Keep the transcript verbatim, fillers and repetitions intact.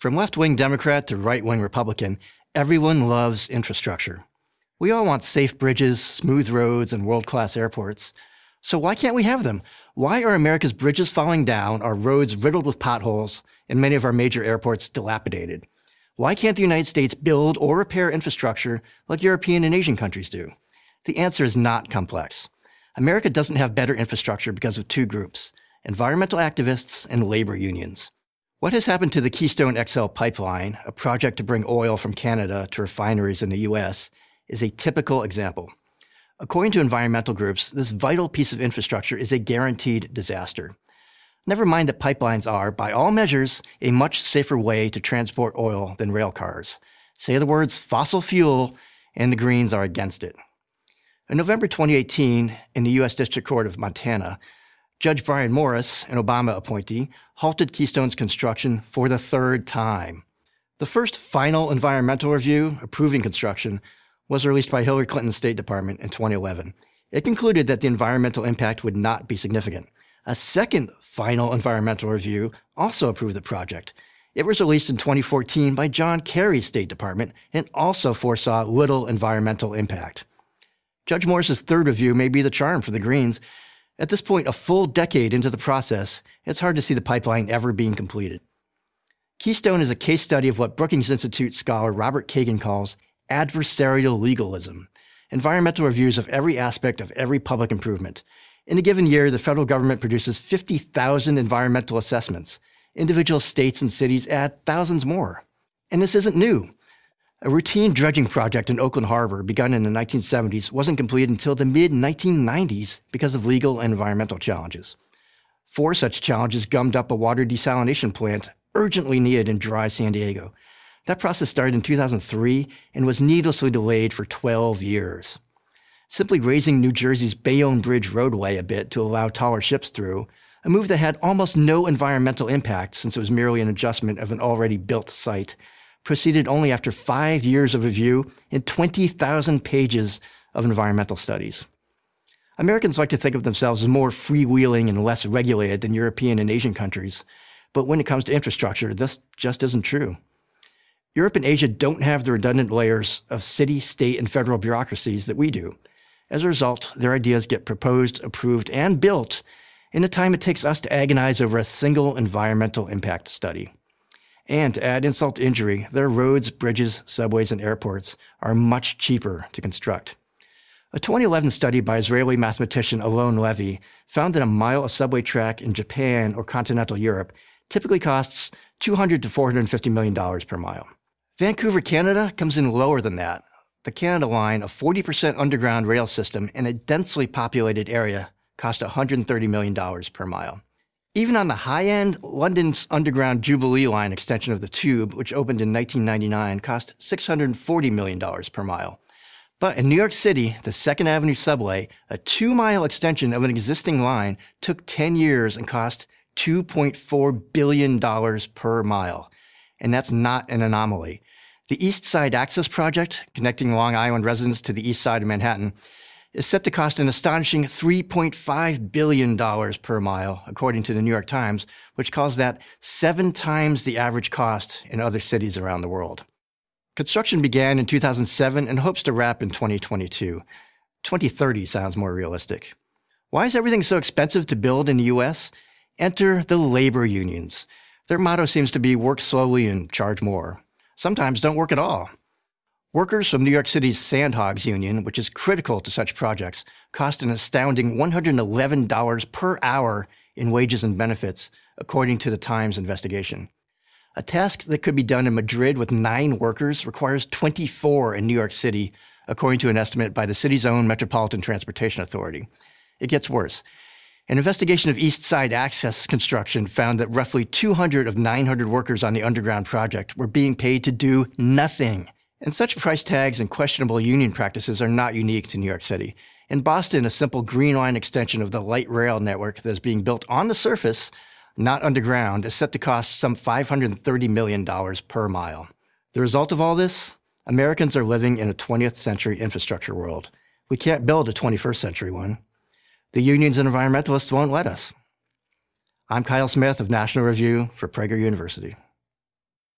From left-wing Democrat to right-wing Republican, everyone loves infrastructure. We all want safe bridges, smooth roads, and world-class airports. So why can't we have them? Why are America's bridges falling down, our roads riddled with potholes, and many of our major airports dilapidated? Why can't the United States build or repair infrastructure like European and Asian countries do? The answer is not complex. America doesn't have better infrastructure because of two groups: environmental activists and labor unions. What has happened to the Keystone X L pipeline, a project to bring oil from Canada to refineries in the U S, is a typical example. According to environmental groups, this vital piece of infrastructure is a guaranteed disaster. Never mind that pipelines are, by all measures, a much safer way to transport oil than rail cars. Say the words fossil fuel, and the Greens are against it. In November twenty eighteen, in the U S District Court of Montana, Judge Brian Morris, an Obama appointee, halted Keystone's construction for the third time. The first final environmental review approving construction was released by Hillary Clinton's State Department in twenty eleven. It concluded that the environmental impact would not be significant. A second final environmental review also approved the project. It was released in twenty fourteen by John Kerry's State Department and also foresaw little environmental impact. Judge Morris's third review may be the charm for the Greens. At this point, a full decade into the process, it's hard to see the pipeline ever being completed. Keystone is a case study of what Brookings Institute scholar Robert Kagan calls adversarial legalism, environmental reviews of every aspect of every public improvement. In a given year, the federal government produces fifty thousand environmental assessments. Individual states and cities add thousands more. And this isn't new. A routine dredging project in Oakland Harbor, begun in the nineteen seventies, wasn't completed until the mid nineteen nineties because of legal and environmental challenges. Four such challenges gummed up a water desalination plant urgently needed in dry San Diego. That process started in two thousand three and was needlessly delayed for twelve years. Simply raising New Jersey's Bayonne Bridge roadway a bit to allow taller ships through, a move that had almost no environmental impact since it was merely an adjustment of an already built site, proceeded only after five years of review and twenty thousand pages of environmental studies. Americans like to think of themselves as more freewheeling and less regulated than European and Asian countries, but when it comes to infrastructure, this just isn't true. Europe and Asia don't have the redundant layers of city, state, and federal bureaucracies that we do. As a result, their ideas get proposed, approved, and built in the time it takes us to agonize over a single environmental impact study. And to add insult to injury, their roads, bridges, subways, and airports are much cheaper to construct. A twenty eleven study by Israeli mathematician Alon Levy found that a mile of subway track in Japan or continental Europe typically costs two hundred to four hundred fifty million dollars per mile. Vancouver, Canada comes in lower than that. The Canada Line, a forty percent underground rail system in a densely populated area, cost one hundred thirty million dollars per mile. Even on the high end, London's underground Jubilee Line extension of the Tube, which opened in nineteen ninety-nine, cost six hundred forty million dollars per mile. But in New York City, the Second Avenue subway, a two-mile extension of an existing line, took ten years and cost two point four billion dollars per mile. And that's not an anomaly. The East Side Access Project, connecting Long Island residents to the east side of Manhattan, is set to cost an astonishing three point five billion dollars per mile, according to the New York Times, which calls that seven times the average cost in other cities around the world. Construction began in two thousand seven and hopes to wrap in twenty twenty-two. twenty thirty sounds more realistic. Why is everything so expensive to build in the U S? Enter the labor unions. Their motto seems to be work slowly and charge more. Sometimes don't work at all. Workers from New York City's Sandhogs Union, which is critical to such projects, cost an astounding one hundred eleven dollars per hour in wages and benefits, according to the Times investigation. A task that could be done in Madrid with nine workers requires twenty-four in New York City, according to an estimate by the city's own Metropolitan Transportation Authority. It gets worse. An investigation of East Side Access construction found that roughly two hundred of nine hundred workers on the underground project were being paid to do nothing. And such price tags and questionable union practices are not unique to New York City. In Boston, a simple Green Line extension of the light rail network that is being built on the surface, not underground, is set to cost some five hundred thirty million dollars per mile. The result of all this? Americans are living in a twentieth century infrastructure world. We can't build a twenty-first century one. The unions and environmentalists won't let us. I'm Kyle Smith of National Review for Prager University.